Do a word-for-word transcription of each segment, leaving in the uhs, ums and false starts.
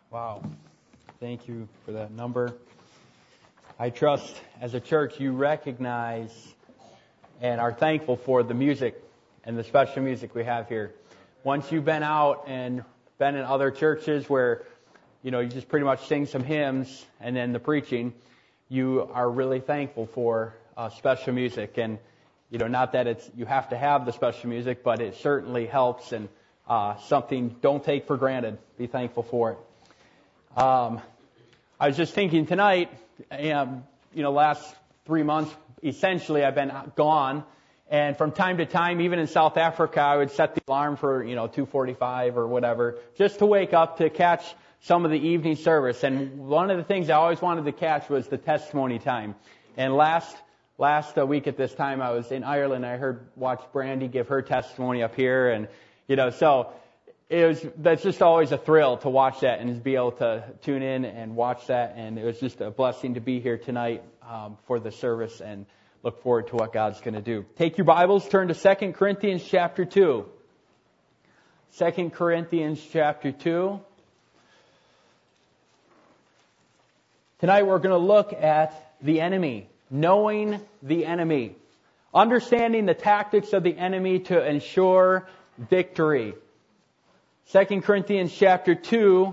Wow. Thank you for that number. I trust as a church you recognize and are thankful for the music and the special music we have here. Once you've been out and been in other churches where, you know, you just pretty much sing some hymns and then the preaching, you are really thankful for uh, special music. And, you know, not that it's you have to have the special music, but it certainly helps and uh, something don't take for granted. Be thankful for it. Um, I was just thinking tonight, um, you know, last three months, essentially I've been gone. And from time to time, even in South Africa, I would set the alarm for, you know, two forty-five or whatever, just to wake up to catch some of the evening service. And one of the things I always wanted to catch was the testimony time. And last last week at this time, I was in Ireland. I heard, watched Brandy give her testimony up here. And, you know, so it was, that's just always a thrill to watch that and be able to tune in and watch that. And it was just a blessing to be here tonight um, for the service and look forward to what God's going to do. Take your Bibles, turn to Second Corinthians chapter two. Second Corinthians chapter two. Tonight we're going to look at the enemy, knowing the enemy, understanding the tactics of the enemy to ensure victory. Second Corinthians chapter two,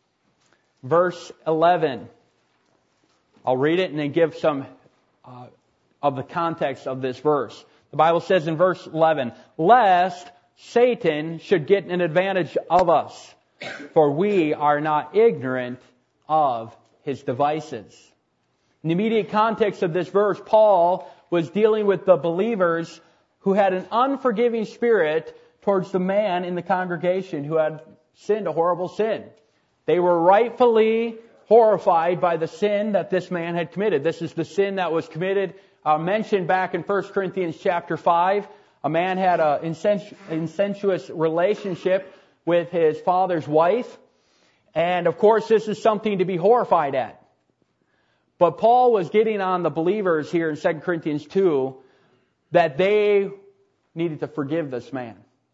verse eleven. I'll read it and then give some uh, of the context of this verse. The Bible says in verse eleven, "Lest Satan should get an advantage of us, for we are not ignorant of his devices." In the immediate context of this verse, Paul was dealing with the believers who had an unforgiving spirit towards the man in the congregation who had sinned a horrible sin. They were rightfully horrified by the sin that this man had committed. This is the sin that was committed, uh, mentioned back in First Corinthians chapter five. A man had an insensu- incestuous relationship with his father's wife. And of course, this is something to be horrified at. But Paul was getting on the believers here in Second Corinthians two that they needed to forgive this man.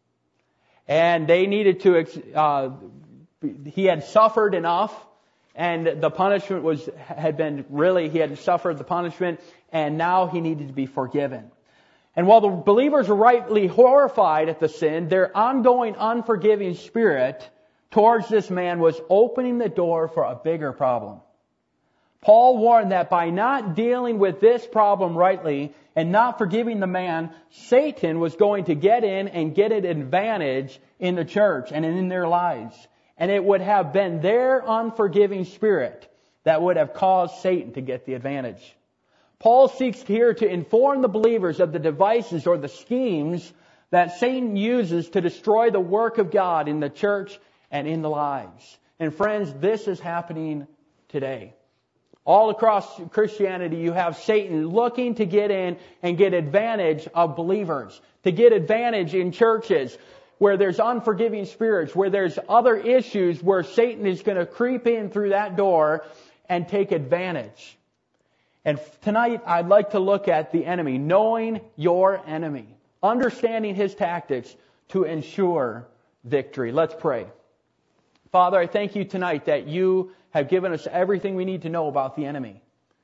And they needed to, uh, he had suffered enough, and the punishment was, had been really, he had suffered the punishment, and now he needed to be forgiven. And while the believers were rightly horrified at the sin, their ongoing unforgiving spirit towards this man was opening the door for a bigger problem. Paul warned that by not dealing with this problem rightly and not forgiving the man, Satan was going to get in and get an advantage in the church and in their lives. And it would have been their unforgiving spirit that would have caused Satan to get the advantage. Paul seeks here to inform the believers of the devices or the schemes that Satan uses to destroy the work of God in the church and in the lives. And friends, this is happening today. All across Christianity, you have Satan looking to get in and get advantage of believers, to get advantage in churches where there's unforgiving spirits, where there's other issues where Satan is going to creep in through that door and take advantage. And tonight, I'd like to look at the enemy, knowing your enemy, understanding his tactics to ensure victory. Let's pray. Father, I thank you tonight that you have given us everything we need to know about the enemy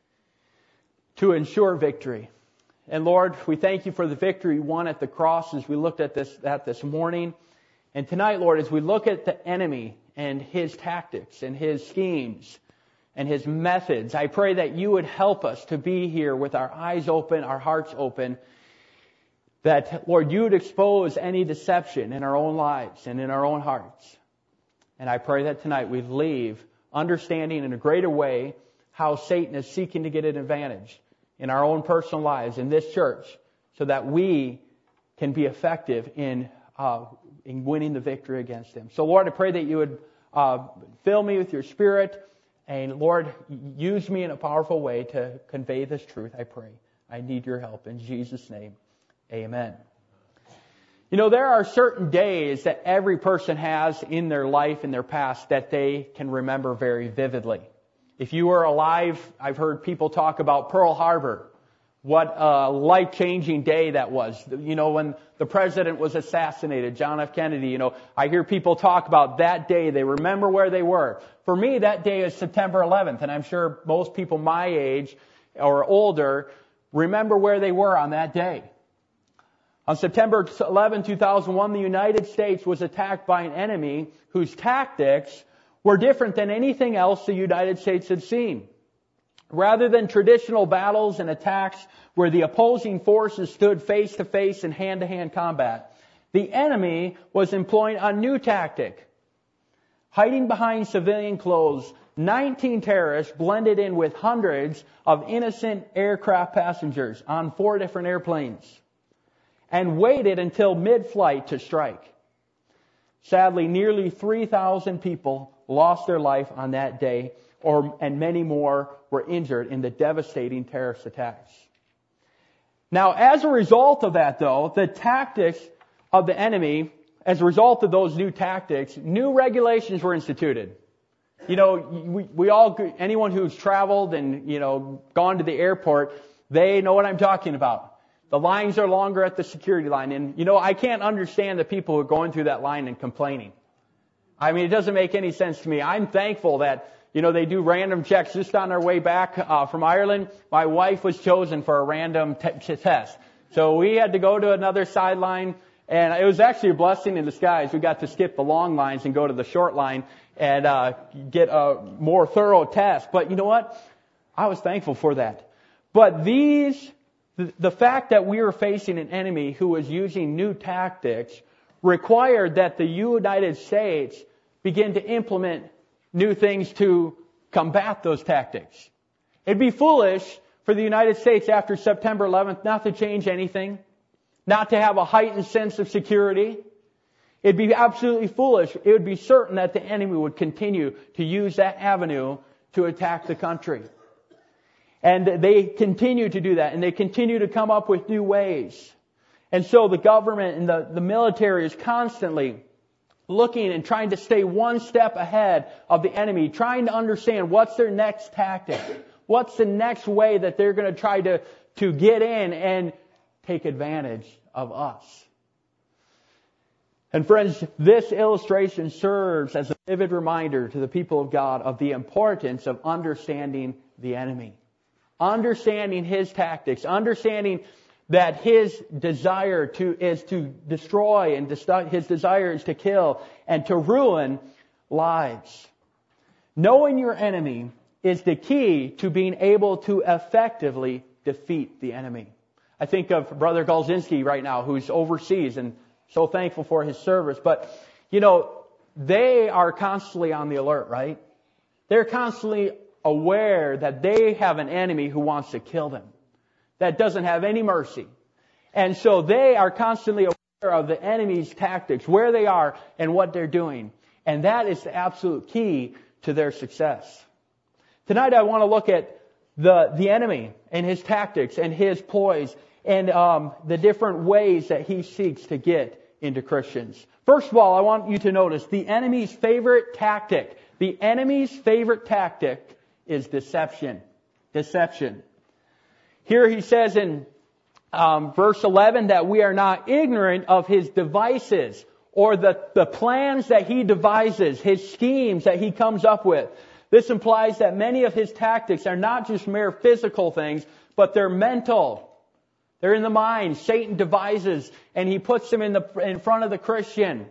to ensure victory. And Lord, we thank you for the victory won at the cross as we looked at this, at this morning. And tonight, Lord, as we look at the enemy and his tactics and his schemes and his methods, I pray that you would help us to be here with our eyes open, our hearts open, that, Lord, you would expose any deception in our own lives and in our own hearts. And I pray that tonight we leave understanding in a greater way how Satan is seeking to get an advantage in our own personal lives, in this church, so that we can be effective in uh, in winning the victory against him. So, Lord, I pray that you would uh, fill me with your Spirit, and, Lord, use me in a powerful way to convey this truth, I pray. I need your help. In Jesus' name, amen. You know, there are certain days that every person has in their life, in their past, that they can remember very vividly. If you were alive, I've heard people talk about Pearl Harbor, What a life-changing day that was. You know, when the president was assassinated, John F. Kennedy, you know, I hear people talk about that day. They remember where they were. For me, that day is September eleventh, and I'm sure most people my age or older remember where they were on that day. On September eleventh, two thousand one, the United States was attacked by an enemy whose tactics were different than anything else the United States had seen. Rather than traditional battles and attacks where the opposing forces stood face to face in hand-to-hand combat, the enemy was employing a new tactic. Hiding behind civilian clothes, nineteen terrorists blended in with hundreds of innocent aircraft passengers on four different airplanes and waited until mid-flight to strike. Sadly, nearly three thousand people lost their life on that day, or and many more were injured in the devastating terrorist attacks. Now, as a result of that, though, the tactics of the enemy, as a result of those new tactics, new regulations were instituted. You know, we, we all, anyone who's traveled and, you know, gone to the airport, they know what I'm talking about. The lines are longer at the security line. And, you know, I can't understand the people who are going through that line and complaining. I mean, it doesn't make any sense to me. I'm thankful that, you know, they do random checks. Just on our way back uh, from Ireland, my wife was chosen for a random t- test. So we had to go to another sideline, and it was actually a blessing in disguise. We got to skip the long lines and go to the short line and uh, get a more thorough test. But you know what? I was thankful for that. But these, the, the fact that we were facing an enemy who was using new tactics required that the United States begin to implement new things to combat those tactics. It'd be foolish for the United States after September eleventh not to change anything, not to have a heightened sense of security. It'd be absolutely foolish. It would be certain that the enemy would continue to use that avenue to attack the country. And they continue to do that, and they continue to come up with new ways. And so the government and the, the military is constantly looking and trying to stay one step ahead of the enemy, trying to understand what's their next tactic, what's the next way that they're going to try to, to get in and take advantage of us. And friends, this illustration serves as a vivid reminder to the people of God of the importance of understanding the enemy. Understanding his tactics, understanding that his desire to is to destroy and his desire is to kill and to ruin lives. Knowing your enemy is the key to being able to effectively defeat the enemy. I think of Brother Galzinski right now, who's overseas, and so thankful for his service. But, you know, they are constantly on the alert, right? They're constantly aware that they have an enemy who wants to kill them, that doesn't have any mercy. And so they are constantly aware of the enemy's tactics, where they are and what they're doing. And that is the absolute key to their success. Tonight I want to look at the, the enemy and his tactics and his ploys and um, the different ways that he seeks to get into Christians. First of all, I want you to notice the enemy's favorite tactic. The enemy's favorite tactic is deception. Deception. Here he says in um, verse eleven that we are not ignorant of his devices or the, the plans that he devises, his schemes that he comes up with. This implies that many of his tactics are not just mere physical things, but they're mental. They're in the mind. Satan devises and he puts them in the in front of the Christian.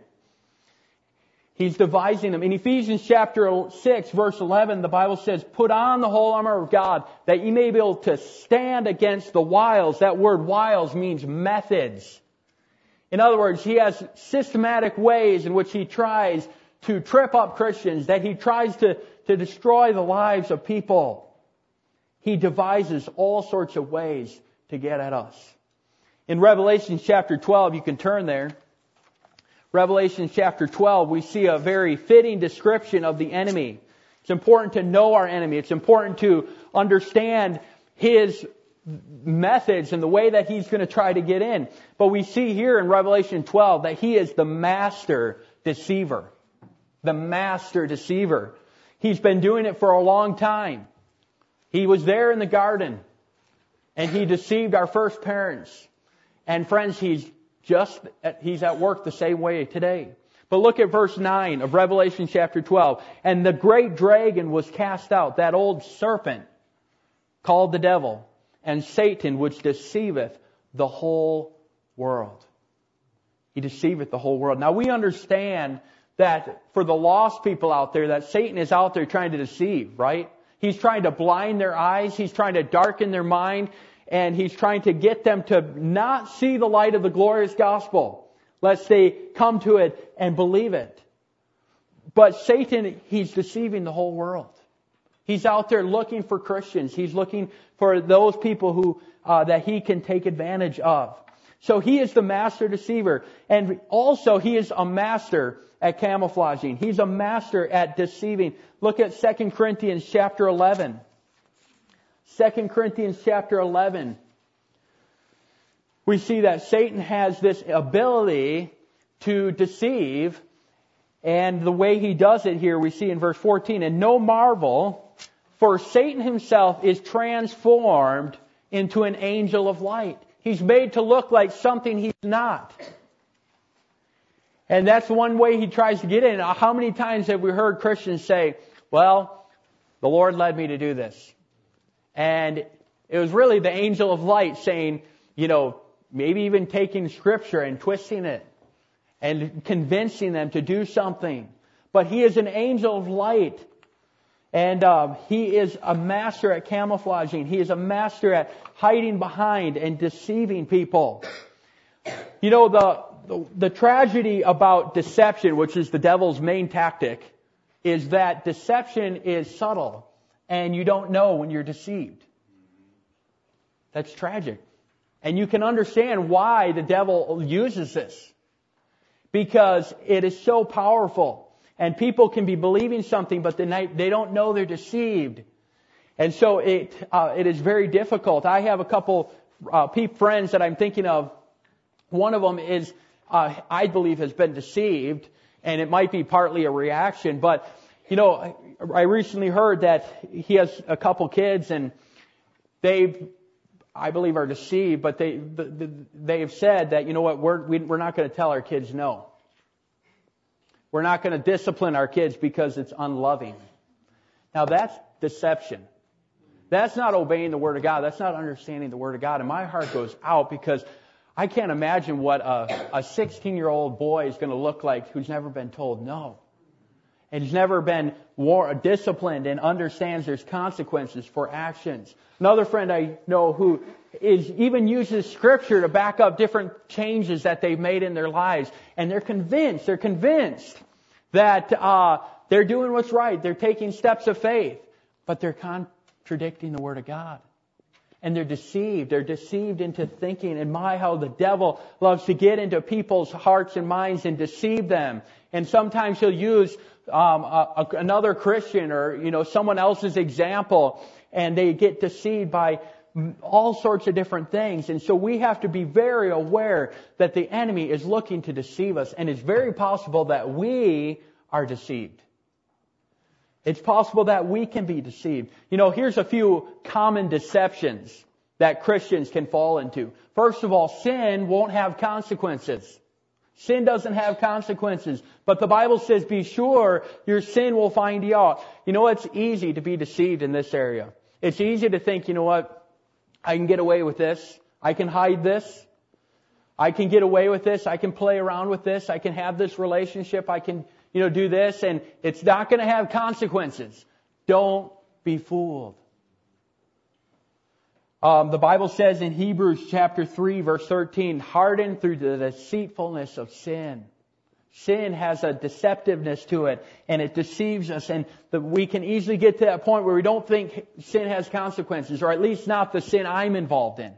He's devising them. In Ephesians chapter six, verse eleven, the Bible says, "Put on the whole armor of God, that ye may be able to stand against the wiles." That word wiles means methods. In other words, he has systematic ways in which he tries to trip up Christians, that he tries to, to destroy the lives of people. He devises all sorts of ways to get at us. In Revelation chapter twelve, you can turn there. Revelation chapter twelve, we see a very fitting description of the enemy. It's important to know our enemy. It's important to understand his methods and the way that he's going to try to get in. But we see here in Revelation twelve that he is the master deceiver. The master deceiver. He's been doing it for a long time. He was there in the garden. And he deceived our first parents. And friends, he's just, he's at work the same way today. But look at verse nine of Revelation chapter twelve. And the great dragon was cast out, that old serpent called the devil, and Satan, which deceiveth the whole world. He deceiveth the whole world. Now we understand that for the lost people out there, that Satan is out there trying to deceive, right? He's trying to blind their eyes. He's trying to darken their mind. And he's trying to get them to not see the light of the glorious gospel, lest they come to it and believe it. But Satan, he's deceiving the whole world. He's out there looking for Christians. He's looking for those people who uh, that he can take advantage of. So he is the master deceiver. And also he is a master at camouflaging. He's a master at deceiving. Look at Second Corinthians chapter eleven. Second Corinthians chapter eleven. We see that Satan has this ability to deceive. And the way he does it here, we see in verse fourteen. And no marvel, for Satan himself is transformed into an angel of light. He's made to look like something he's not. And that's one way he tries to get in. How many times have we heard Christians say, well, the Lord led me to do this. And it was really the angel of light saying, you know, maybe even taking Scripture and twisting it and convincing them to do something. But he is an angel of light. And um, he is a master at camouflaging. He is a master at hiding behind and deceiving people. You know, the, the the tragedy about deception, which is the devil's main tactic, is that deception is subtle and you don't know when you're deceived. That's tragic. And you can understand why the devil uses this. Because it is so powerful. And people can be believing something, but they don't know they're deceived. And so it uh, it is very difficult. I have a couple uh, friends that I'm thinking of. One of them is, uh, I believe, has been deceived, and it might be partly a reaction. But, you know, I recently heard that he has a couple kids, and they, I believe, are deceived. But they they have said that, you know what, we're we're not going to tell our kids no. We're not going to discipline our kids because it's unloving. Now that's deception. That's not obeying the Word of God. That's not understanding the Word of God. And my heart goes out because I can't imagine what a, a sixteen-year-old boy is going to look like who's never been told no. And he's never been war, disciplined and understands there's consequences for actions. Another friend I know who is even uses Scripture to back up different changes that they've made in their lives. And they're convinced, they're convinced that uh, they're doing what's right. They're taking steps of faith. But they're contradicting the Word of God. And they're deceived. They're deceived into thinking. And my, how the devil loves to get into people's hearts and minds and deceive them. And sometimes he'll use um, a, a, another Christian or, you know, someone else's example. And they get deceived by all sorts of different things. And so we have to be very aware that the enemy is looking to deceive us. And it's very possible that we are deceived. It's possible that we can be deceived. You know, here's a few common deceptions that Christians can fall into. First of all, sin won't have consequences. Sin doesn't have consequences. But the Bible says, be sure your sin will find you out. You know, it's easy to be deceived in this area. It's easy to think, you know what, I can get away with this. I can hide this. I can get away with this. I can play around with this. I can have this relationship. I can, you know, do this, and it's not going to have consequences. Don't be fooled. Um, the Bible says in Hebrews chapter three, verse thirteen, hardened through the deceitfulness of sin. Sin has a deceptiveness to it, and it deceives us, and the, we can easily get to that point where we don't think sin has consequences, or at least not the sin I'm involved in.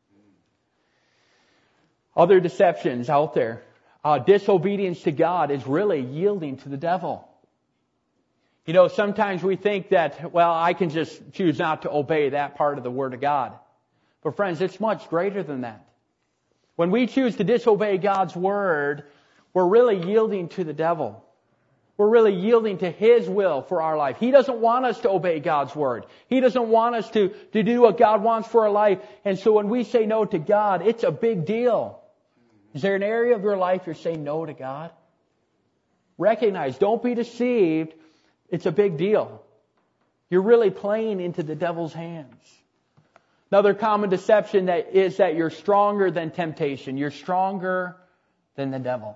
Other deceptions out there. Uh, disobedience to God is really yielding to the devil. You know, sometimes we think that, well, I can just choose not to obey that part of the Word of God. But friends, it's much greater than that. When we choose to disobey God's Word, we're really yielding to the devil. we're really yielding to His will for our life. He doesn't want us to obey God's Word. He doesn't want us to, to do what God wants for our life. And so when we say no to God, it's a big deal. Is there an area of your life you're saying no to God? Recognize, don't be deceived. It's a big deal. You're really playing into the devil's hands. Another common deception that is that you're stronger than temptation. You're stronger than the devil.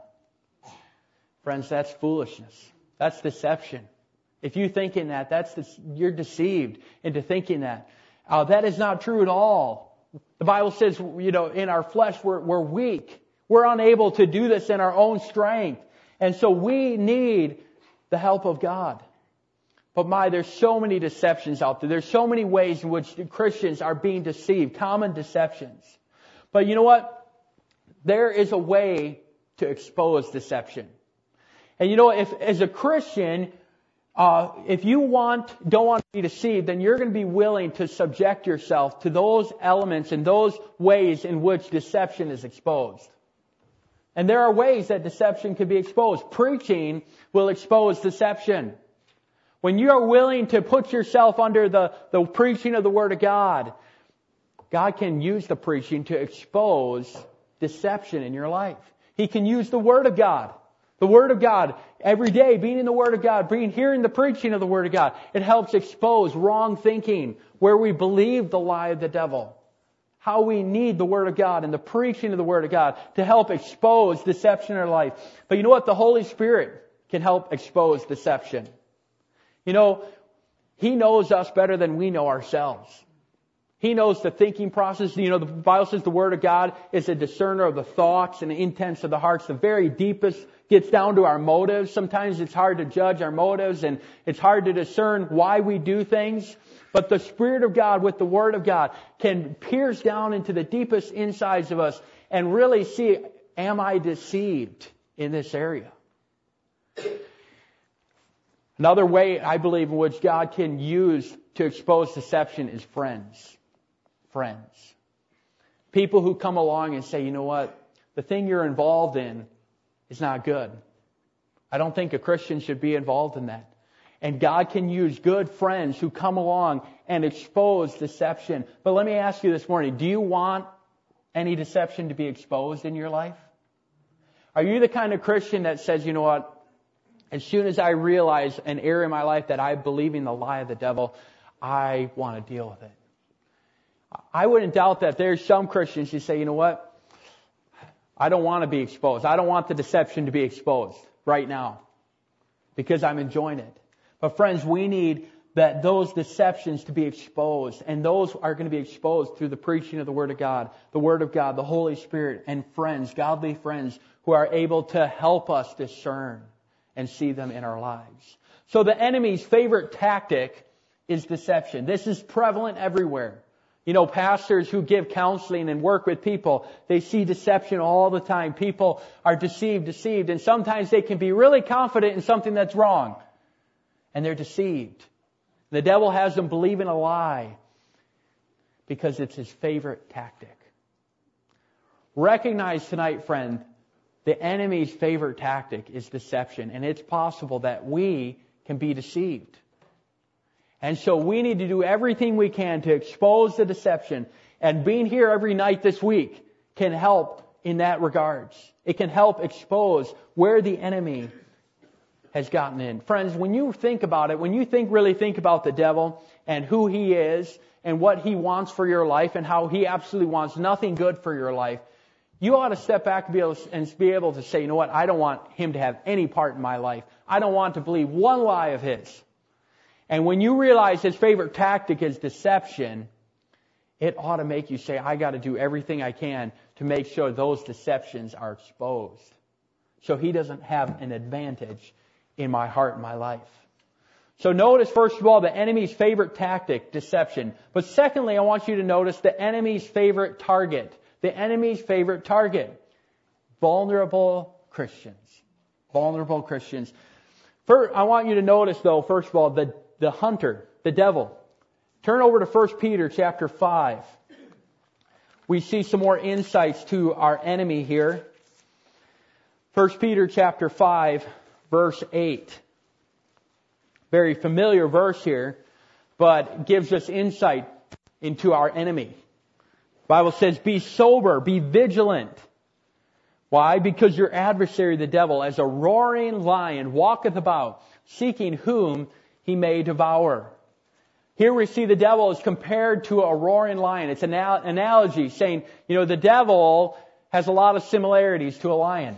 Friends, that's foolishness. That's deception. If you think in that, that's the, you're deceived into thinking that. Uh, that is not true at all. The Bible says, you know, in our flesh we're, we're weak. We're unable to do this in our own strength. And so we need the help of God. But my, there's so many deceptions out there. There's so many ways in which Christians are being deceived. Common deceptions. But you know what? There is a way to expose deception. And you know, if as a Christian, uh, if you want, don't want to be deceived, then you're going to be willing to subject yourself to those elements and those ways in which deception is exposed. And there are ways that deception can be exposed. Preaching will expose deception. When you are willing to put yourself under the, the preaching of the Word of God, God can use the preaching to expose deception in your life. He can use the Word of God. The Word of God, every day, being in the Word of God, being hearing the preaching of the Word of God, it helps expose wrong thinking, where we believe the lie of the devil. How we need the Word of God and the preaching of the Word of God to help expose deception in our life. But you know what? The Holy Spirit can help expose deception. You know, He knows us better than we know ourselves. He knows the thinking process. You know, the Bible says the Word of God is a discerner of the thoughts and the intents of the hearts. The very deepest gets down to our motives. Sometimes it's hard to judge our motives and it's hard to discern why we do things. But the Spirit of God with the Word of God can pierce down into the deepest insides of us and really see, am I deceived in this area? Another way I believe in which God can use to expose deception is friends. Friends. People who come along and say, you know what? The thing you're involved in is not good. I don't think a Christian should be involved in that. And God can use good friends who come along and expose deception. But let me ask you this morning, do you want any deception to be exposed in your life? Are you the kind of Christian that says, you know what? As soon as I realize an area in my life that I believe in the lie of the devil, I want to deal with it. I wouldn't doubt that there's some Christians who say, you know what? I don't want to be exposed. I don't want the deception to be exposed right now because I'm enjoying it. But friends, we need that those deceptions to be exposed. And those are going to be exposed through the preaching of the Word of God, the Word of God, the Holy Spirit, and friends, godly friends who are able to help us discern and see them in our lives. So the enemy's favorite tactic is deception. This is prevalent everywhere. You know, pastors who give counseling and work with people, they see deception all the time. People are deceived, deceived, and sometimes they can be really confident in something that's wrong. And they're deceived. The devil has them believe in a lie because it's his favorite tactic. Recognize tonight, friend, the enemy's favorite tactic is deception. And it's possible that we can be deceived. And so we need to do everything we can to expose the deception. And being here every night this week can help in that regards. It can help expose where the enemy has gotten in. Friends, when you think about it, when you think really think about the devil and who he is and what he wants for your life and how he absolutely wants nothing good for your life, you ought to step back and be able to, and be able to say, you know what, I don't want him to have any part in my life. I don't want to believe one lie of his. And when you realize his favorite tactic is deception, it ought to make you say, I got to do everything I can to make sure those deceptions are exposed. So he doesn't have an advantage in my heart and my life. So notice, first of all, the enemy's favorite tactic, deception. But secondly, I want you to notice the enemy's favorite target. The enemy's favorite target. Vulnerable Christians. Vulnerable Christians. First, I want you to notice, though, first of all, the, the hunter, the devil. Turn over to First Peter chapter five. We see some more insights to our enemy here. First Peter chapter five, verse eight. very familiar verse here, but gives us insight into our enemy. The Bible says, be sober, be vigilant. Why? Because your adversary, the devil, as a roaring lion, walketh about, seeking whom he may devour. Here we see the devil is compared to a roaring lion. It's an analogy saying, you know, the devil has a lot of similarities to a lion.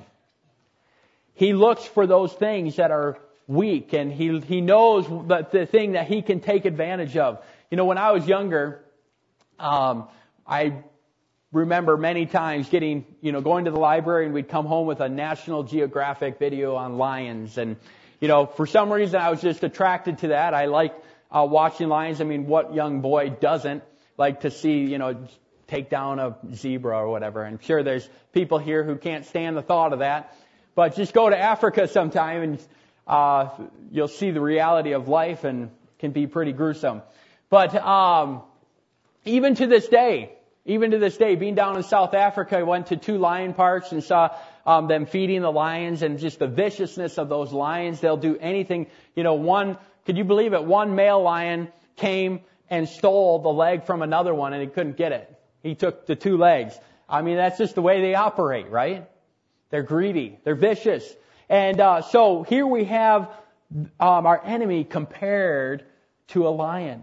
He looks for those things that are weak, and he he knows the, the thing that he can take advantage of. You know, when I was younger, um, I remember many times getting, you know, going to the library, and we'd come home with a National Geographic video on lions. And, you know, for some reason I was just attracted to that. I liked uh, watching lions. I mean, what young boy doesn't like to see, you know, take down a zebra or whatever? I'm sure there's people here who can't stand the thought of that. But just go to Africa sometime and uh, you'll see the reality of life, and it can be pretty gruesome. But um, even to this day, even to this day, being down in South Africa, I went to two lion parks and saw um, them feeding the lions, and just the viciousness of those lions. They'll do anything. You know, one, could you believe it? One male lion came and stole the leg from another one, and he couldn't get it. He took the two legs. I mean, that's just the way they operate, right? They're greedy. They're vicious. And uh, so here we have um, our enemy compared to a lion.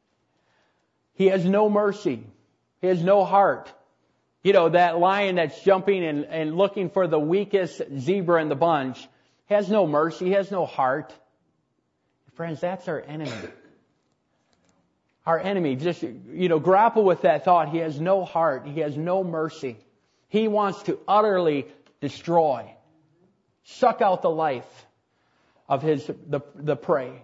He has no mercy. He has no heart. You know, that lion that's jumping and, and looking for the weakest zebra in the bunch has no mercy. He has no heart. Friends, that's our enemy. Our enemy. Just, you know, grapple with that thought. He has no heart. He has no mercy. He wants to utterly destroy, suck out the life of his the the prey.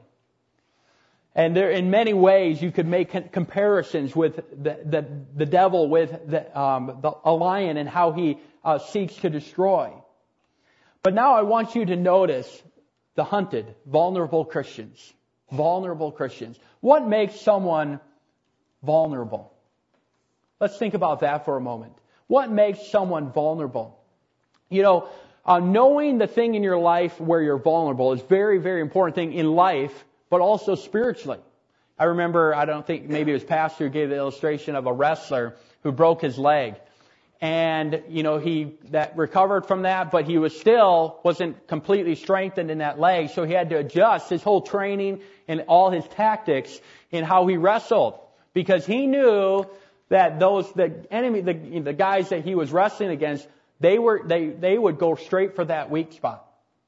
And there, in many ways, you could make comparisons with the the, the devil with the, um, the a lion and how he uh, seeks to destroy. But now I want you to notice the hunted, vulnerable Christians. Vulnerable Christians. What makes someone vulnerable? Let's think about that for a moment. What makes someone vulnerable? You know, uh, knowing the thing in your life where you're vulnerable is very, very important thing in life, but also spiritually. I remember, I don't think, maybe it was Pastor who gave the illustration of a wrestler who broke his leg. And, you know, he that recovered from that, but he was still wasn't completely strengthened in that leg, so he had to adjust his whole training and all his tactics in how he wrestled, because he knew that those the enemy, the, the guys that he was wrestling against, They were, they, they would go straight for that weak spot.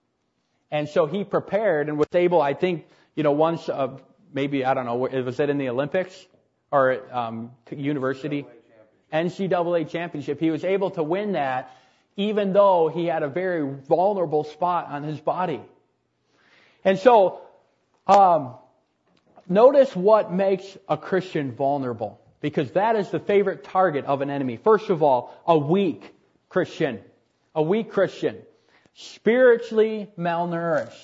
And so he prepared and was able, I think, you know, once, uh, maybe, I don't know, was it in the Olympics or, um, university? N C double A championship. He was able to win that even though he had a very vulnerable spot on his body. And so, um, notice what makes a Christian vulnerable, because that is the favorite target of an enemy. First of all, a weak Christian, a weak Christian, spiritually malnourished.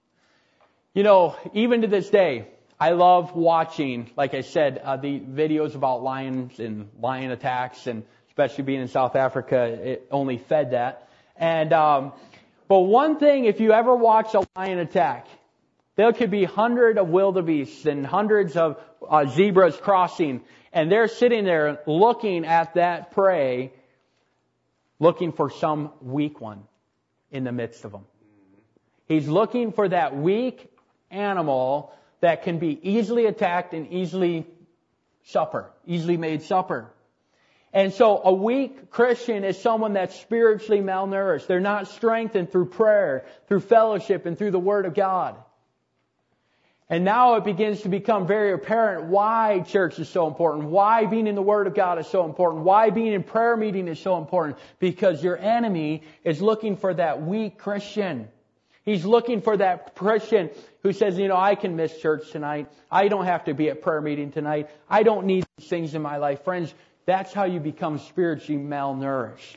You know, even to this day, I love watching, like I said, uh, the videos about lions and lion attacks, and especially being in South Africa, it only fed that. And um, but one thing, if you ever watch a lion attack, there could be hundreds of wildebeests and hundreds of uh, zebras crossing, and they're sitting there looking at that prey, looking for some weak one in the midst of them. He's looking for that weak animal that can be easily attacked and easily supper, easily made supper. And so a weak Christian is someone that's spiritually malnourished. They're not strengthened through prayer, through fellowship, and through the Word of God. And now it begins to become very apparent why church is so important, why being in the Word of God is so important, why being in prayer meeting is so important, because your enemy is looking for that weak Christian. He's looking for that Christian who says, you know, I can miss church tonight. I don't have to be at prayer meeting tonight. I don't need these things in my life. Friends, that's how you become spiritually malnourished.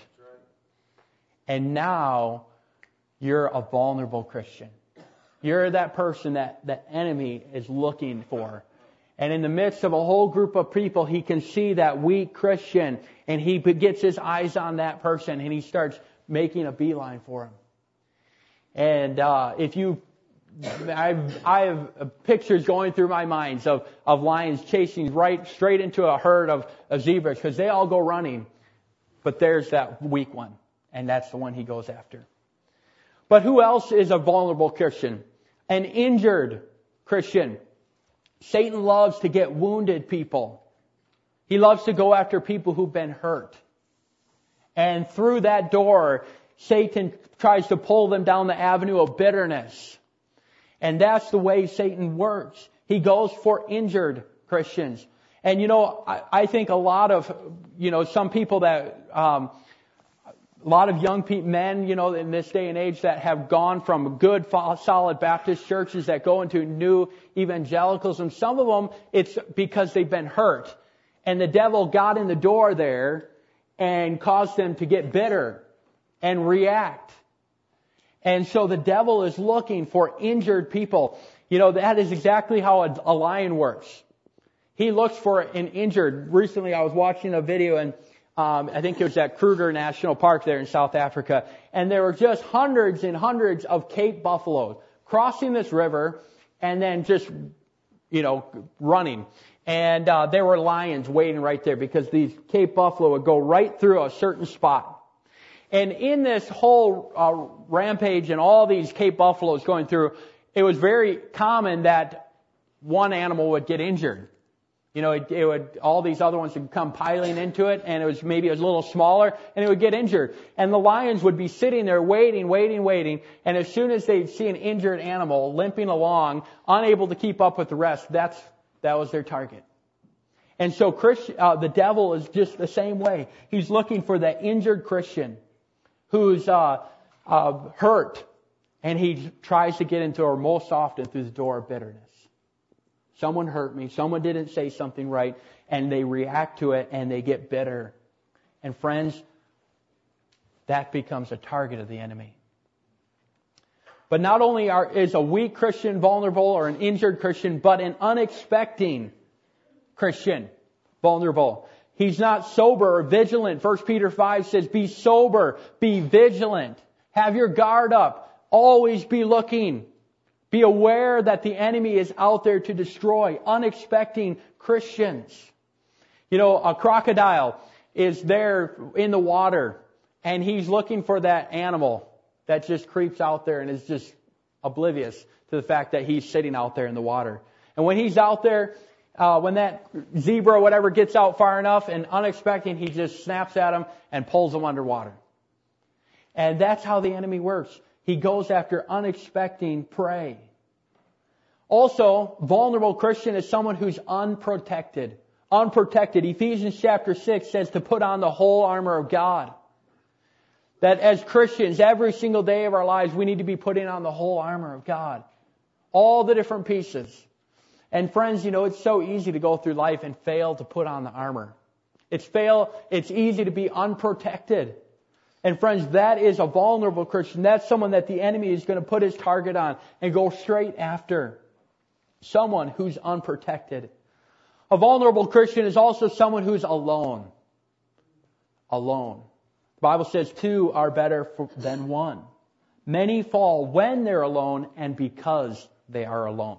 And now you're a vulnerable Christian. You're that person that the enemy is looking for. And in the midst of a whole group of people, he can see that weak Christian, and he gets his eyes on that person, and he starts making a beeline for him. And uh, if you I've, I have pictures going through my mind of, of lions chasing right straight into a herd of, of zebras because they all go running. But there's that weak one, and that's the one he goes after. But who else is a vulnerable Christian? An injured Christian. Satan loves to get wounded people. He loves to go after people who've been hurt. And through that door, Satan tries to pull them down the avenue of bitterness. And that's the way Satan works. He goes for injured Christians. And you know, I, I think a lot of, you know, some people that, um, a lot of young pe- men, you know, in this day and age that have gone from good, solid Baptist churches that go into new evangelicalism. Some of them, it's because they've been hurt. And the devil got in the door there and caused them to get bitter and react. And so the devil is looking for injured people. You know, that is exactly how a, a lion works. He looks for an injured. Recently I was watching a video and um, I think it was at Kruger National Park there in South Africa. And there were just hundreds and hundreds of Cape buffaloes crossing this river and then just, you know, running. And uh, there were lions waiting right there because these Cape buffalo would go right through a certain spot. And in this whole uh, rampage and all these Cape buffaloes going through, it was very common that one animal would get injured. You know, it, it would, all these other ones would come piling into it, and it was maybe a little smaller, and it would get injured. And the lions would be sitting there waiting, waiting, waiting, and as soon as they'd see an injured animal limping along, unable to keep up with the rest, that's, that was their target. And so Christ, uh, the devil is just the same way. He's looking for that injured Christian who's uh, uh, hurt, and he tries to get into her most often through the door of bitterness. Someone hurt me, someone didn't say something right, and they react to it and they get bitter. And friends, that becomes a target of the enemy. But not only are, is a weak Christian vulnerable or an injured Christian, but an unexpecting Christian vulnerable. He's not sober or vigilant. First Peter five says, be sober, be vigilant, have your guard up, always be looking. Be aware that the enemy is out there to destroy unexpecting Christians. You know, a crocodile is there in the water and he's looking for that animal that just creeps out there and is just oblivious to the fact that he's sitting out there in the water. And when he's out there, uh, when that zebra or whatever gets out far enough and unexpected, he just snaps at him and pulls him underwater. And that's how the enemy works. He goes after unexpected prey. Also, vulnerable Christian is someone who's unprotected. Unprotected. Ephesians chapter six says to put on the whole armor of God. That as Christians, every single day of our lives, we need to be putting on the whole armor of God. All the different pieces. And friends, you know, it's so easy to go through life and fail to put on the armor. It's fail, it's easy to be unprotected. And friends, that is a vulnerable Christian. That's someone that the enemy is going to put his target on and go straight after. Someone who's unprotected. A vulnerable Christian is also someone who's alone. Alone. The Bible says two are better than one. Many fall when they're alone and because they are alone.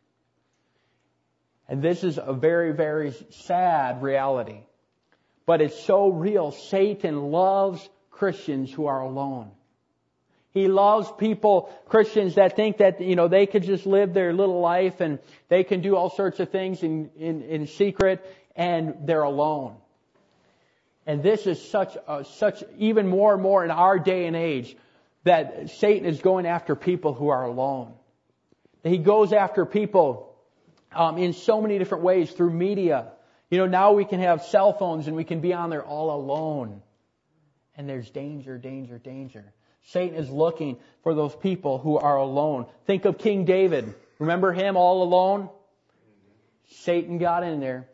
And this is a very, very sad reality. But it's so real. Satan loves Christians who are alone. He loves people, Christians that think that, you know, they could just live their little life and they can do all sorts of things in, in, in secret and they're alone. And this is such, a, such even more and more in our day and age that Satan is going after people who are alone. He goes after people um, in so many different ways through media. You know, now we can have cell phones and we can be on there all alone. And there's danger, danger, danger. Satan is looking for those people who are alone. Think of King David. Remember him all alone? Satan got in there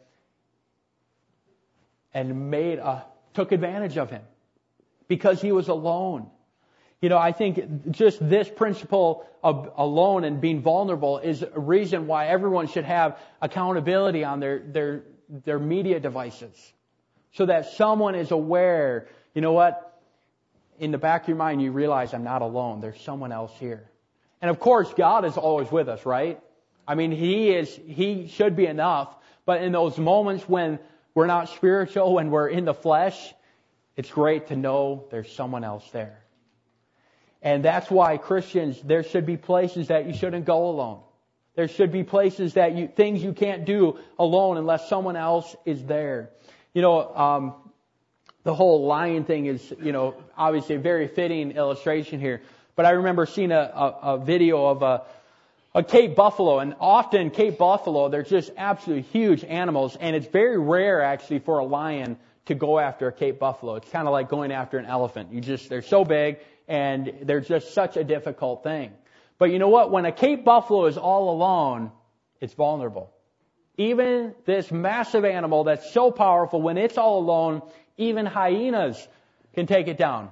and made a, took advantage of him because he was alone. You know, I think just this principle of alone and being vulnerable is a reason why everyone should have accountability on their, their, their media devices. So that someone is aware, you know what? In the back of your mind, you realize I'm not alone. There's someone else here. And of course, God is always with us, right? I mean, He is, He should be enough. But in those moments when we're not spiritual, when we're in the flesh, it's great to know there's someone else there. And that's why Christians, there should be places that you shouldn't go alone. There should be places that you, things you can't do alone unless someone else is there. You know, um, the whole lion thing is, you know, obviously a very fitting illustration here. But I remember seeing a, a, a video of a, a Cape buffalo, and often Cape buffalo, they're just absolutely huge animals, and it's very rare actually for a lion to go after a Cape buffalo. It's kind of like going after an elephant. You just, they're so big, and they're just such a difficult thing. But you know what? When a Cape buffalo is all alone, it's vulnerable. Even this massive animal that's so powerful, when it's all alone, even hyenas can take it down.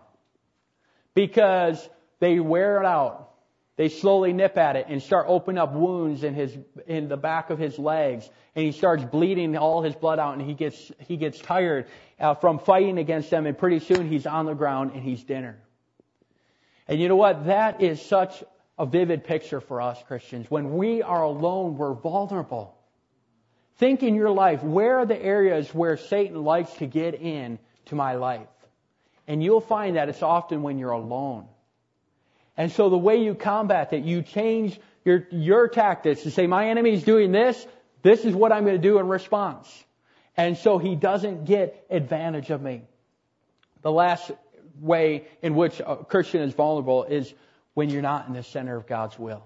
Because they wear it out. They slowly nip at it and start opening up wounds in his, in the back of his legs. And he starts bleeding all his blood out, and he gets, he gets tired uh, from fighting against them, and pretty soon he's on the ground and he's dinner. And you know what? That is such a vivid picture for us Christians. When we are alone, we're vulnerable. Think in your life, where are the areas where Satan likes to get in to my life? And you'll find that it's often when you're alone. And so the way you combat that, you change your, your tactics to say, my enemy's doing this, this is what I'm going to do in response. And so he doesn't get advantage of me. The last way in which a Christian is vulnerable is when you're not in the center of God's will.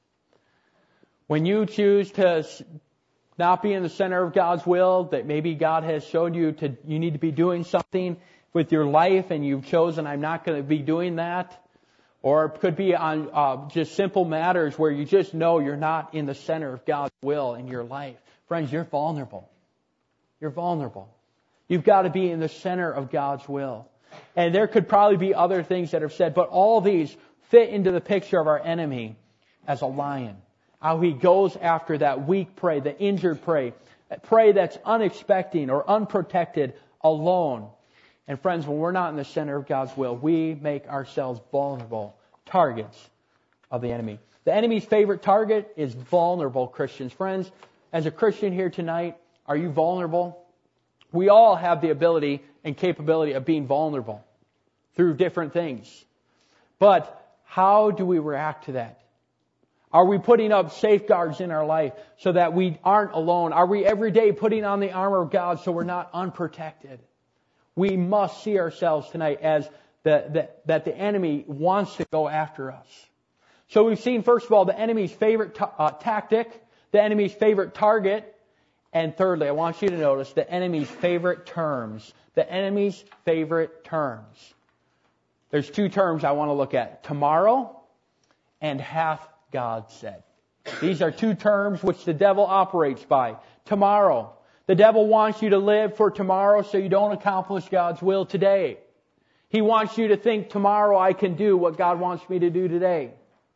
When you choose to not be in the center of God's will, that maybe God has shown you to, you need to be doing something with your life, and you've chosen, I'm not going to be doing that. Or it could be on uh, just simple matters where you just know you're not in the center of God's will in your life. Friends, you're vulnerable. You're vulnerable. You've got to be in the center of God's will. And there could probably be other things that are said, but all these fit into the picture of our enemy as a lion. How he goes after that weak prey, the injured prey, prey that's unexpected or unprotected, alone. And friends, when we're not in the center of God's will, we make ourselves vulnerable targets of the enemy. The enemy's favorite target is vulnerable Christians. Friends, as a Christian here tonight, are you vulnerable? We all have the ability and capability of being vulnerable through different things. But how do we react to that? Are we putting up safeguards in our life so that we aren't alone? Are we every day putting on the armor of God so we're not unprotected? We must see ourselves tonight as the, the, that the enemy wants to go after us. So we've seen, first of all, the enemy's favorite ta- uh, tactic, the enemy's favorite target, and thirdly, I want you to notice the enemy's favorite terms. The enemy's favorite terms. There's two terms I want to look at. Tomorrow and hath God said. These are two terms which the devil operates by. Tomorrow. The devil wants you to live for tomorrow so you don't accomplish God's will today. He wants you to think tomorrow I can do what God wants me to do today.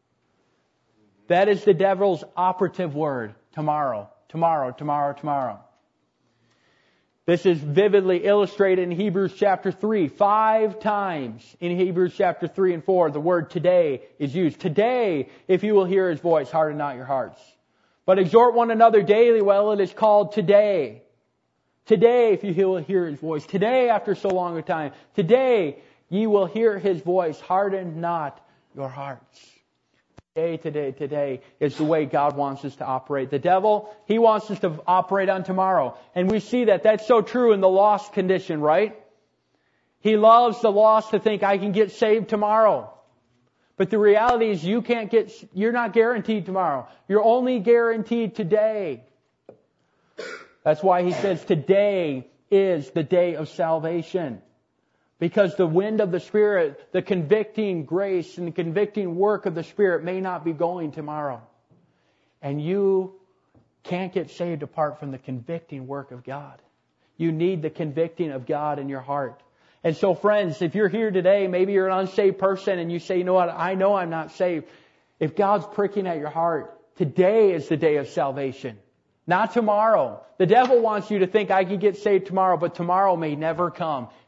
That is the devil's operative word. Tomorrow, tomorrow, tomorrow, tomorrow. This is vividly illustrated in Hebrews chapter three. Five times in Hebrews chapter three and four, the word today is used. Today, if you will hear His voice, harden not your hearts. But exhort one another daily while it is called today. Today, if you will hear His voice. Today, after so long a time. Today, ye will hear His voice. Harden not your hearts. Today, today, today is the way God wants us to operate. The devil, he wants us to operate on tomorrow. And we see that that's so true in the lost condition, right? He loves the lost to think, I can get saved tomorrow. But the reality is you can't get, you're not guaranteed tomorrow. You're only guaranteed today. That's why he says today is the day of salvation. Because the wind of the Spirit, the convicting grace and the convicting work of the Spirit may not be going tomorrow. And you can't get saved apart from the convicting work of God. You need the convicting of God in your heart. And so friends, if you're here today, maybe you're an unsaved person and you say, you know what, I know I'm not saved. If God's pricking at your heart, today is the day of salvation. Not tomorrow. The devil wants you to think I can get saved tomorrow, but tomorrow may never come.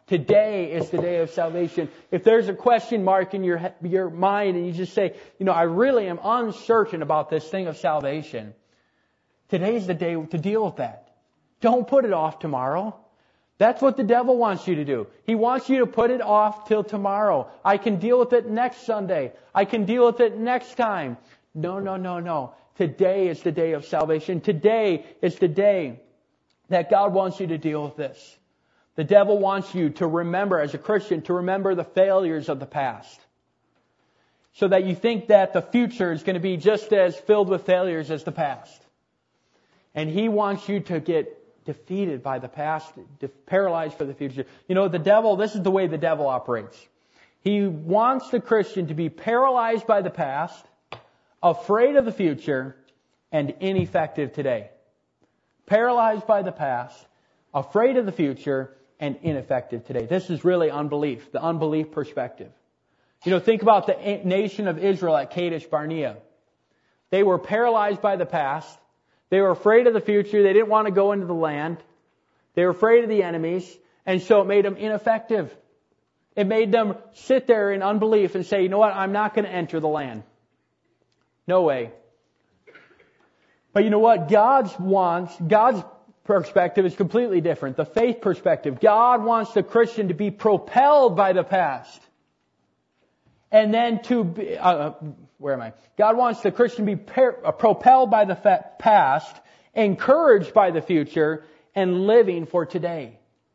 Today is the day of salvation. If there's a question mark in your your mind and you just say, you know, I really am uncertain about this thing of salvation, today's the day to deal with that. Don't put it off tomorrow. That's what the devil wants you to do. He wants you to put it off till tomorrow. I can deal with it next Sunday. I can deal with it next time. No, no, no, no. Today is the day of salvation. Today is the day that God wants you to deal with this. The devil wants you to remember, as a Christian, to remember the failures of the past. So that you think that the future is going to be just as filled with failures as the past. And he wants you to get defeated by the past, paralyzed for the future. You know, the devil, this is the way the devil operates. He wants the Christian to be paralyzed by the past, afraid of the future, and ineffective today. Paralyzed by the past, afraid of the future, and ineffective today. This is really unbelief, the unbelief perspective. You know, think about the nation of Israel at Kadesh Barnea. They were paralyzed by the past. They were afraid of the future. They didn't want to go into the land. They were afraid of the enemies. And so it made them ineffective. It made them sit there in unbelief and say, you know what, I'm not going to enter the land. No way. But you know what? God's wants, God's perspective is completely different. The faith perspective. God wants the Christian to be propelled by the past. And then to be, uh, where am I? God wants the Christian to be per, uh, propelled by the fa- past, encouraged by the future, and living for today.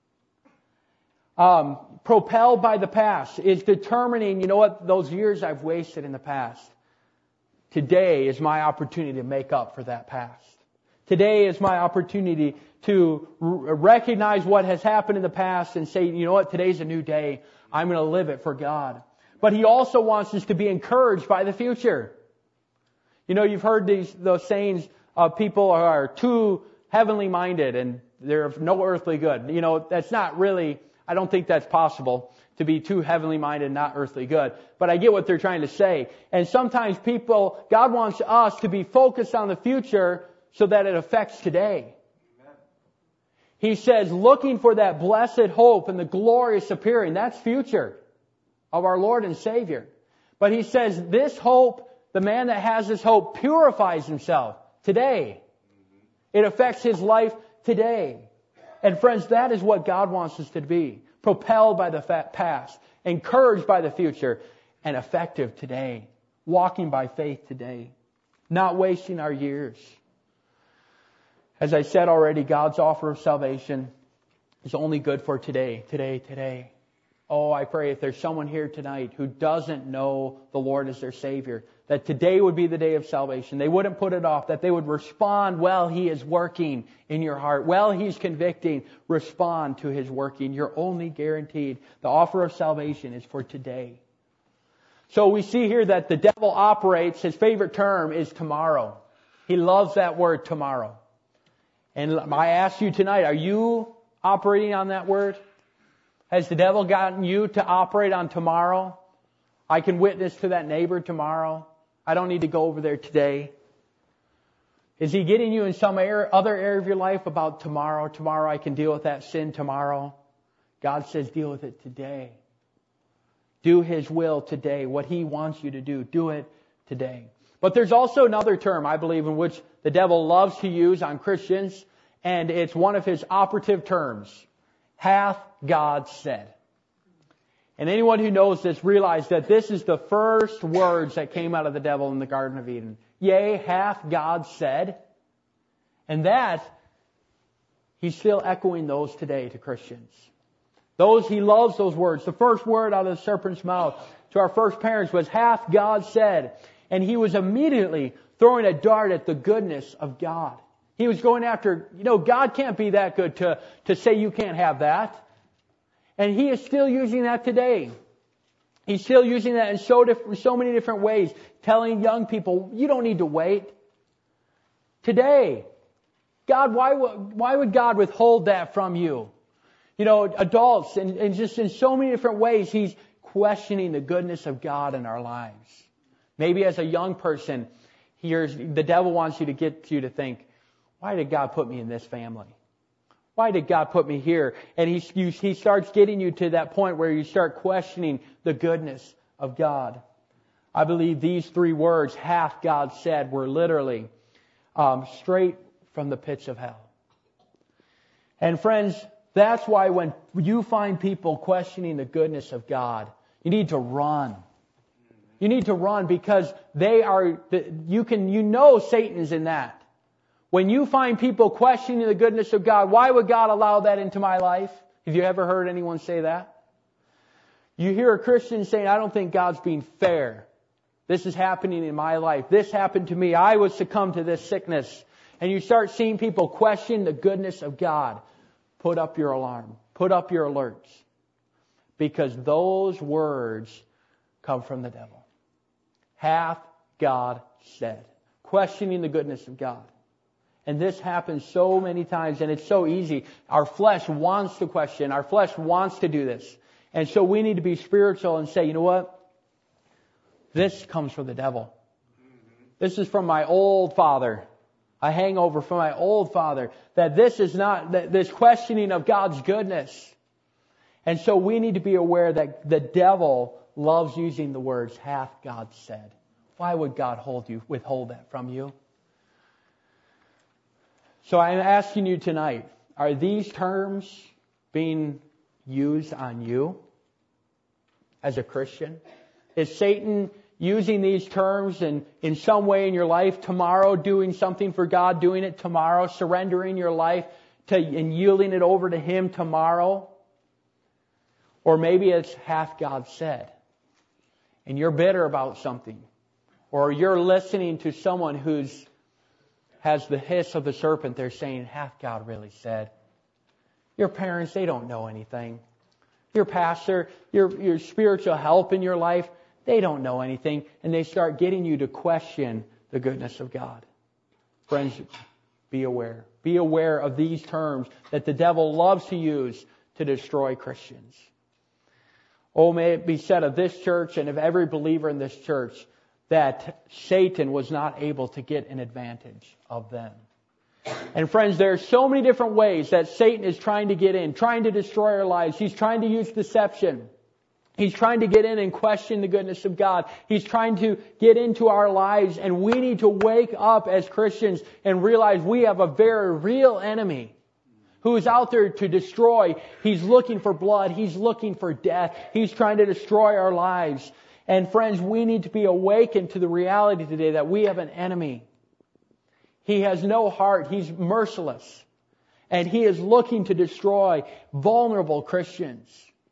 Um, propelled by the past is determining, you know what, those years I've wasted in the past. Today is my opportunity to make up for that past. Today is my opportunity to r- recognize what has happened in the past and say, you know what, today's a new day. I'm going to live it for God. But He also wants us to be encouraged by the future. You know, you've heard these those sayings of people are too heavenly minded and they're of no earthly good. You know, that's not really, I don't think that's possible to be too heavenly minded and not earthly good. But I get what they're trying to say. And sometimes people, God wants us to be focused on the future so that it affects today. Amen. He says, looking for that blessed hope and the glorious appearing, that's future of our Lord and Savior. But He says this hope, the man that has this hope purifies himself today. It affects his life today. And friends, that is what God wants us to be. Propelled by the past, encouraged by the future, and effective today. Walking by faith today. Not wasting our years. As I said already, God's offer of salvation is only good for today, today, today. Oh, I pray if there's someone here tonight who doesn't know the Lord as their Savior, that today would be the day of salvation. They wouldn't put it off, that they would respond while He is working in your heart. While He's convicting, respond to His working. You're only guaranteed. The offer of salvation is for today. So we see here that the devil operates, his favorite term is tomorrow. He loves that word tomorrow. And I ask you tonight, are you operating on that word? Has the devil gotten you to operate on tomorrow? I can witness to that neighbor tomorrow. I don't need to go over there today. Is he getting you in some area, other area of your life about tomorrow? Tomorrow I can deal with that sin tomorrow. God says deal with it today. Do His will today. What He wants you to do, do it today. But there's also another term, I believe, in which the devil loves to use on Christians, and it's one of his operative terms. Hath God said. And anyone who knows this realize that this is the first words that came out of the devil in the Garden of Eden. Yea, hath God said. And that, he's still echoing those today to Christians. Those, he loves those words. The first word out of the serpent's mouth to our first parents was, hath God said. And he was immediately throwing a dart at the goodness of God. He was going after, you know, God can't be that good to, to say you can't have that. And He is still using that today. He's still using that in so, diff- so many different ways, telling young people, you don't need to wait. Today, God, why, w- why would God withhold that from you? You know, adults, and, and just in so many different ways, He's questioning the goodness of God in our lives. Maybe as a young person, here's, the devil wants you to get you to think, why did God put me in this family? Why did God put me here? And he, you, he starts getting you to that point where you start questioning the goodness of God. I believe these three words, hath God said, were literally um, straight from the pits of hell. And friends, that's why when you find people questioning the goodness of God, you need to run. You need to run because they are, you can, you know Satan is in that. When you find people questioning the goodness of God, why would God allow that into my life? Have you ever heard anyone say that? You hear a Christian saying, I don't think God's being fair. This is happening in my life. This happened to me. I was succumbed to this sickness. And you start seeing people question the goodness of God. Put up your alarm. Put up your alerts. Because those words come from the devil. Hath God said. Questioning the goodness of God. And this happens so many times, and it's so easy. Our flesh wants to question. Our flesh wants to do this. And so we need to be spiritual and say, you know what? This comes from the devil. This is from my old father. A hangover from my old father. That this is not, that this questioning of God's goodness. And so we need to be aware that the devil loves using the words, hath God said. Why would God hold you, withhold that from you? So I'm asking you tonight, are these terms being used on you as a Christian? Is Satan using these terms and in some way in your life tomorrow, doing something for God, doing it tomorrow, surrendering your life to and yielding it over to Him tomorrow? Or maybe it's hath God said, and you're bitter about something. Or you're listening to someone who's has the hiss of the serpent. They're saying, hath God really said? Your parents, they don't know anything. Your pastor, your, your spiritual help in your life, they don't know anything. And they start getting you to question the goodness of God. Friends, be aware. Be aware of these terms that the devil loves to use to destroy Christians. Oh, may it be said of this church and of every believer in this church that Satan was not able to get an advantage of them. And friends, there are so many different ways that Satan is trying to get in, trying to destroy our lives. He's trying to use deception. He's trying to get in and question the goodness of God. He's trying to get into our lives, and we need to wake up as Christians and realize we have a very real enemy who is out there to destroy. He's looking for blood. He's looking for death. He's trying to destroy our lives. And friends, we need to be awakened to the reality today that we have an enemy. He has no heart. He's merciless. And he is looking to destroy vulnerable Christians.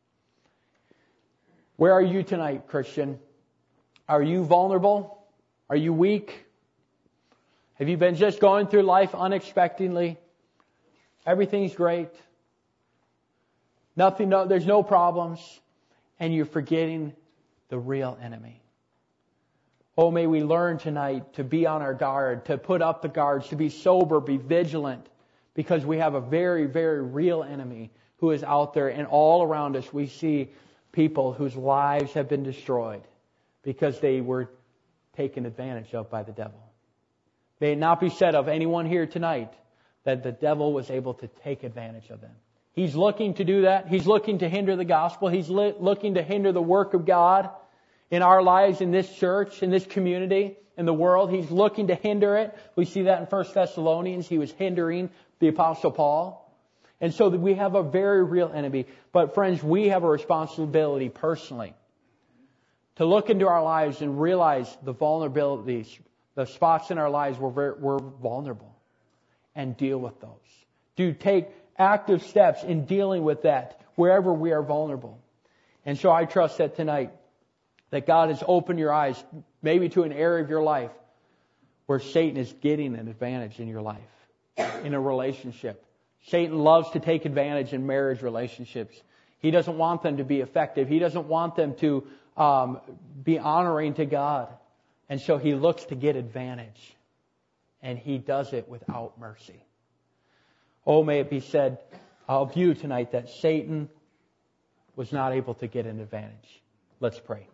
Where are you tonight, Christian? Are you vulnerable? Are you weak? Have you been just going through life unexpectedly? Everything's great. Nothing, no, there's no problems. And you're forgetting the real enemy. Oh, may we learn tonight to be on our guard, to put up the guards, to be sober, be vigilant, because we have a very, very real enemy who is out there, and all around us we see people whose lives have been destroyed because they were taken advantage of by the devil. May it not be said of anyone here tonight that the devil was able to take advantage of them. He's looking to do that. He's looking to hinder the gospel. He's li- looking to hinder the work of God in our lives, in this church, in this community, in the world. He's looking to hinder it. We see that in First Thessalonians. He was hindering the Apostle Paul. And so that we have a very real enemy. But friends, we have a responsibility personally to look into our lives and realize the vulnerabilities, the spots in our lives where we're, we're vulnerable, and deal with those. Do take active steps in dealing with that wherever we are vulnerable. And so I trust that tonight that God has opened your eyes maybe to an area of your life where Satan is getting an advantage in your life, in a relationship. Satan loves to take advantage in marriage relationships. He doesn't want them to be effective. He doesn't want them to um, be honoring to God. And so he looks to get advantage. And he does it without mercy. Oh, may it be said of you tonight that Satan was not able to get an advantage. Let's pray.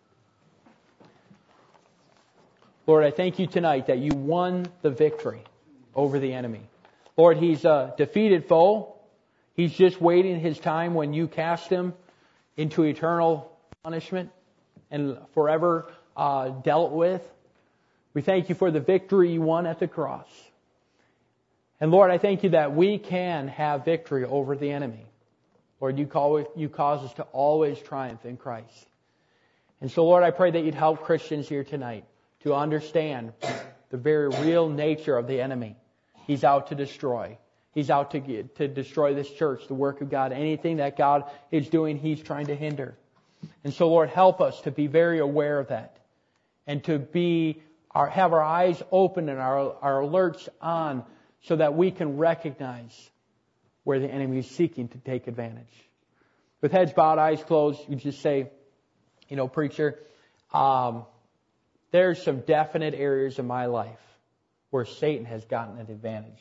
Lord, I thank you tonight that you won the victory over the enemy. Lord, he's a defeated foe. He's just waiting his time when you cast him into eternal punishment and forever uh, dealt with. We thank you for the victory you won at the cross. And Lord, I thank you that we can have victory over the enemy. Lord, you, call, you cause us to always triumph in Christ. And so, Lord, I pray that you'd help Christians here tonight to understand the very real nature of the enemy. He's out to destroy. He's out to get, to destroy this church, the work of God. Anything that God is doing, he's trying to hinder. And so, Lord, help us to be very aware of that and to be our, have our eyes open and our, our alerts on so that we can recognize where the enemy is seeking to take advantage. With heads bowed, eyes closed, you just say, you know, preacher, um, there's some definite areas in my life where Satan has gotten an advantage.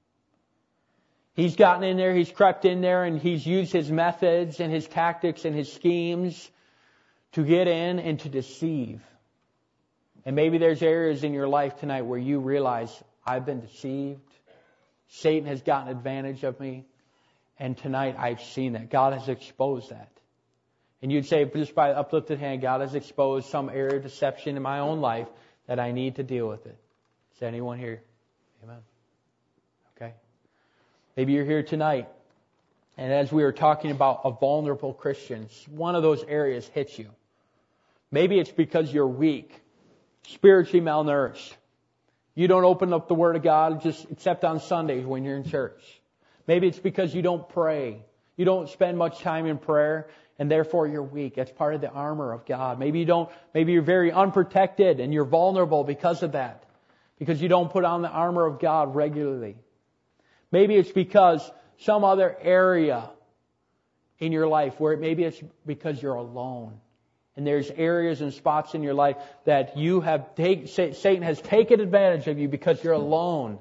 He's gotten in there, he's crept in there, and he's used his methods and his tactics and his schemes to get in and to deceive. And maybe there's areas in your life tonight where you realize, I've been deceived. Satan has gotten advantage of me. And tonight I've seen that. God has exposed that. And you'd say, just by uplifted hand, God has exposed some area of deception in my own life that I need to deal with it. Is there anyone here? Amen. Okay. Maybe you're here tonight, and as we were talking about a vulnerable Christian, one of those areas hits you. Maybe it's because you're weak, spiritually malnourished. You don't open up the Word of God just except on Sundays when you're in church. Maybe it's because you don't pray. You don't spend much time in prayer, and therefore you're weak. That's part of the armor of God. Maybe you don't, maybe you're very unprotected and you're vulnerable because of that. Because you don't put on the armor of God regularly. Maybe it's because some other area in your life where maybe it's because you're alone. And there's areas and spots in your life that you have take, Satan has taken advantage of you because you're alone.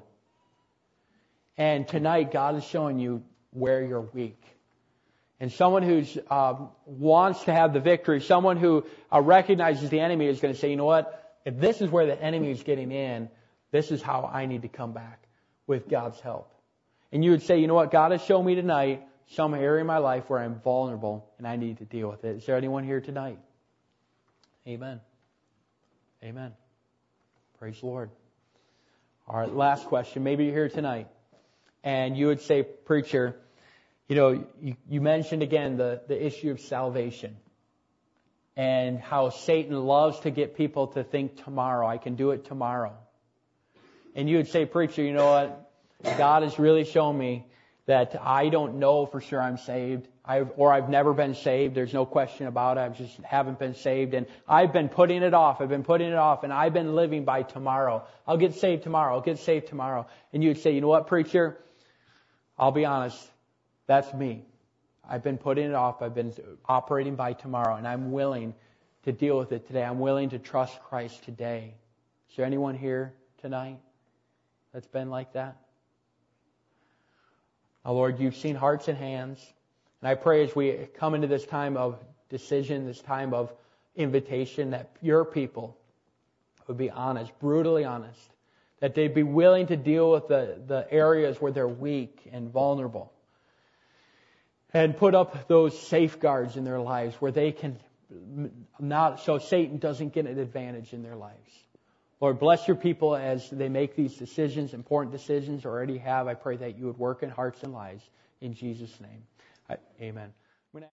And tonight God is showing you where you're weak. And someone who um, wants to have the victory, someone who uh, recognizes the enemy is going to say, you know what? If this is where the enemy is getting in, this is how I need to come back with God's help. And you would say, you know what? God has shown me tonight some area in my life where I'm vulnerable and I need to deal with it. Is there anyone here tonight? Amen. Amen. Praise the Lord. All right, last question. Maybe you're here tonight and you would say, preacher, you know, you, you mentioned again the, the issue of salvation and how Satan loves to get people to think tomorrow, I can do it tomorrow. And you would say, preacher, you know what? God has really shown me that I don't know for sure I'm saved, I've, or I've never been saved. There's no question about it. I just haven't been saved, and I've been putting it off. I've been putting it off, and I've been living by tomorrow. I'll get saved tomorrow. I'll get saved tomorrow. And you'd say, you know what, preacher? I'll be honest. That's me. I've been putting it off. I've been operating by tomorrow, and I'm willing to deal with it today. I'm willing to trust Christ today. Is there anyone here tonight that's been like that? Now, Lord, you've seen hearts and hands. And I pray as we come into this time of decision, this time of invitation, that your people would be honest, brutally honest. That they'd be willing to deal with the, the areas where they're weak and vulnerable. And put up those safeguards in their lives where they can not, so Satan doesn't get an advantage in their lives. Lord, bless your people as they make these decisions, important decisions already have. I pray that you would work in hearts and lives. In Jesus' name, I, amen.